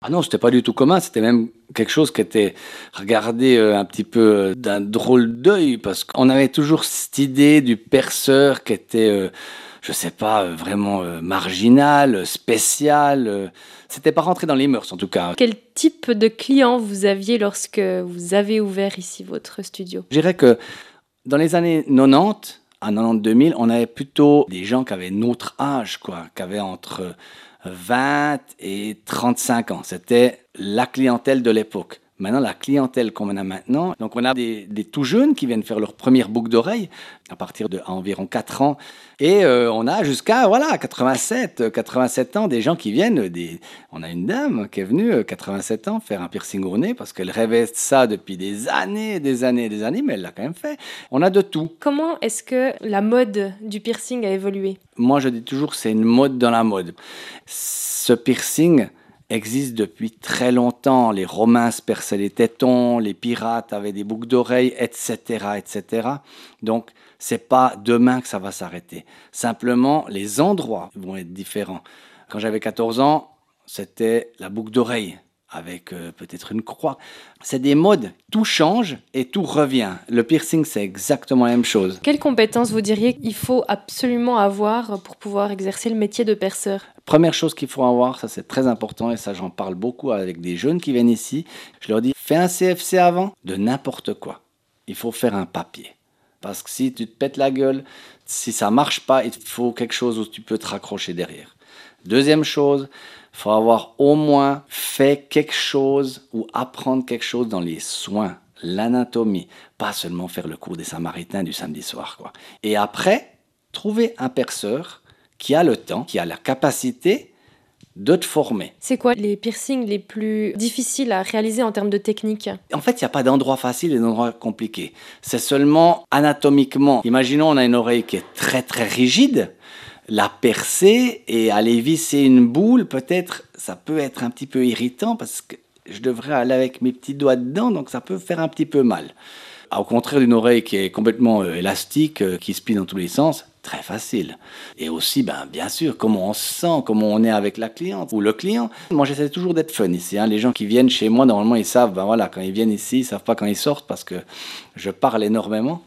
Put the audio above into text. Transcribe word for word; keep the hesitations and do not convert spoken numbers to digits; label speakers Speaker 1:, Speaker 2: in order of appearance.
Speaker 1: Ah non, c'était pas du tout commun, c'était même quelque chose qui était regardé euh, un petit peu euh, d'un drôle d'œil, parce qu'on avait toujours cette idée du perceur qui était, euh, je sais pas, euh, vraiment euh, marginal, spécial. euh. C'était pas rentré dans les mœurs en tout cas.
Speaker 2: Quel type de client vous aviez lorsque vous avez ouvert ici votre studio?
Speaker 1: Je dirais que dans les années quatre-vingt-dix, à quatre-vingt-deux mille, on avait plutôt des gens qui avaient notre âge, quoi, qui avaient entre vingt et trente-cinq ans. C'était la clientèle de l'époque. Maintenant, la clientèle qu'on a maintenant, donc on a des, des tout jeunes qui viennent faire leur première boucle d'oreille à partir de à environ quatre ans. Et euh, on a jusqu'à voilà, quatre-vingt-sept, quatre-vingt-sept ans, des gens qui viennent. Des... On a une dame qui est venue, euh, quatre-vingt-sept ans, faire un piercing au nez parce qu'elle rêvait de ça depuis des années, des années, des années, mais elle l'a quand même fait. On a de tout.
Speaker 2: Comment est-ce que la mode du piercing a évolué?
Speaker 1: Moi, je dis toujours que c'est une mode dans la mode. Ce piercing existe depuis très longtemps. Les Romains se perçaient les tétons, les pirates avaient des boucles d'oreilles, et cetera, et cetera. Donc, c'est pas demain que ça va s'arrêter. Simplement, les endroits vont être différents. Quand j'avais quatorze ans, c'était la boucle d'oreille avec euh, peut-être une croix. C'est des modes, tout change et tout revient. Le piercing, c'est exactement la même chose.
Speaker 2: Quelles compétences vous diriez qu'il faut absolument avoir pour pouvoir exercer le métier de perceur?
Speaker 1: Première chose qu'il faut avoir, ça c'est très important et ça j'en parle beaucoup avec des jeunes qui viennent ici. Je leur dis, fais un C F C avant de n'importe quoi. Il faut faire un papier. Parce que si tu te pètes la gueule, si ça marche pas, il faut quelque chose où tu peux te raccrocher derrière. Deuxième chose, il faut avoir au moins fait quelque chose ou apprendre quelque chose dans les soins, l'anatomie. Pas seulement faire le cours des Samaritains du samedi soir, quoi. Et après, trouver un perceur qui a le temps, qui a la capacité de te former.
Speaker 2: C'est quoi les piercings les plus difficiles à réaliser en termes de technique?
Speaker 1: En fait, il n'y a pas d'endroit facile et d'endroit compliqué. C'est seulement anatomiquement. Imaginons, on a une oreille qui est très très rigide. La percer et aller visser une boule, peut-être, ça peut être un petit peu irritant parce que je devrais aller avec mes petits doigts dedans, donc ça peut faire un petit peu mal. Au contraire d'une oreille qui est complètement euh, élastique, euh, qui se plie dans tous les sens, très facile. Et aussi, ben, bien sûr, comment on se sent, comment on est avec la cliente ou le client. Moi, j'essaie toujours d'être fun ici. Hein. Les gens qui viennent chez moi, normalement, ils savent, ben voilà, quand ils viennent ici, ils savent pas quand ils sortent parce que je parle énormément.